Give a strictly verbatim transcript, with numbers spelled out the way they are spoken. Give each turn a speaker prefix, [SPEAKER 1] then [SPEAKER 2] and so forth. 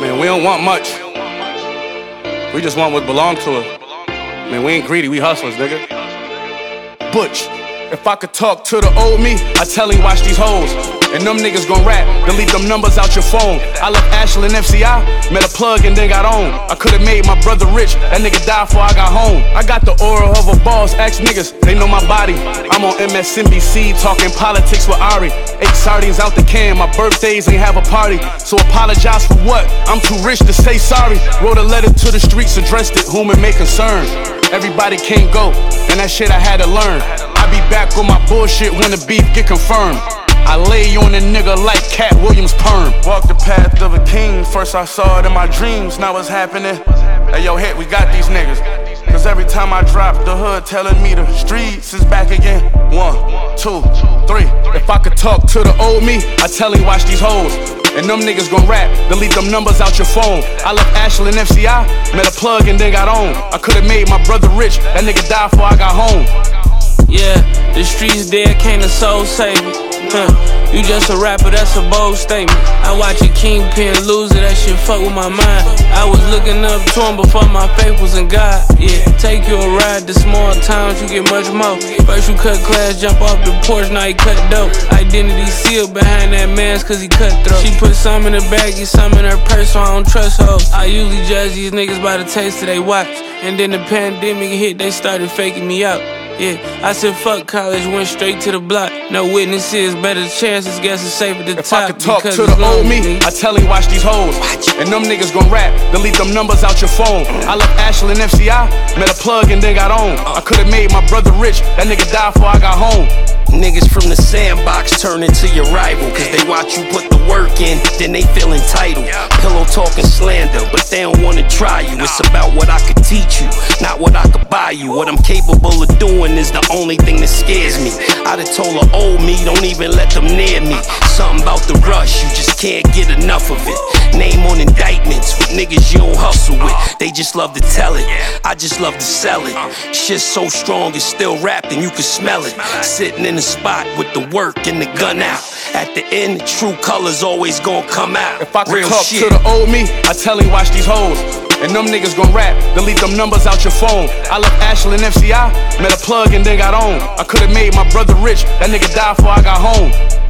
[SPEAKER 1] Man, we don't want much. We just want what belongs to us. Man, we ain't greedy, we hustlers, nigga. Butch. If I could talk to the old me, I tell him watch these hoes. And them niggas gon' rap, delete them numbers out your phone. I left Ashland F C I, met a plug and then got on. I could've made my brother rich, that nigga died before I got home. I got the aura of a boss, ask niggas, they know my body. I'm on M S N B C, talking politics with Ari. Eight sardines out the can, my birthdays ain't have a party. So apologize for what? I'm too rich to say sorry. Wrote a letter to the streets, addressed it, whom it may concern. Everybody can't go, and that shit I had to learn. I be back on my bullshit when the beef get confirmed. I lay on a nigga like Cat Williams perm. Walk the path of a king, first I saw it in my dreams, now it's happening. Hey yo, hit, we got these niggas. Cause every time I drop, the hood telling me the streets is back again. One, two, three. If I could talk to the old me, I tell him watch these hoes. And them niggas gon' rap, delete them numbers out your phone. I left Ashland F C I, met a plug and then got on. I could've made my brother rich, that nigga died before I got home.
[SPEAKER 2] Yeah, the streets dead, can't a soul save it. Huh. You just a rapper, that's a bold statement. I watch a kingpin lose it, that shit fuck with my mind. I was looking up to him before my faith was in God. Yeah, take you a ride to small towns, you get much more. First you cut class, jump off the porch, now he cut dope. Identity sealed behind that mask cause he cut throat. She put some in her baggie, some in her purse, so I don't trust hoes. I usually judge these niggas by the taste of they watch. And then the pandemic hit, they started faking me out. Yeah, I said fuck college, went straight to the block. No witnesses, better chances, guess it's safe at the
[SPEAKER 1] if
[SPEAKER 2] top.
[SPEAKER 1] If I could talk to the old me, I tell him watch these hoes. And them niggas gon' rap, delete them numbers out your phone. I left Ashland F C I, met a plug and then got on. I could've made my brother rich, that nigga died before I got home.
[SPEAKER 3] Niggas from the sandbox turn into your rival. Cause they watch you put the work in, then they feel entitled. Pillow talking slander, but they don't wanna try you. It's about what I could teach you, not what I could buy you. What I'm capable of doing is the only thing that scares me. I'd have told her old me, don't even let them near me. Something about the rush, you just can't get enough of it. Name on indictments with niggas you don't hustle with. They just love to tell it, I just love to sell it. Shit's so strong, it's still wrapped and you can smell it. Sitting in the spot with the work and the gun out. At the end, the true colors always gon' come out.
[SPEAKER 1] If I could
[SPEAKER 3] Real
[SPEAKER 1] talk
[SPEAKER 3] shit.
[SPEAKER 1] to the old me, I tell him watch these hoes. And them niggas gon' rap, delete them numbers out your phone. I left Ashland F C I, met a plug and then got on. I could've made my brother rich, that nigga died before I got home.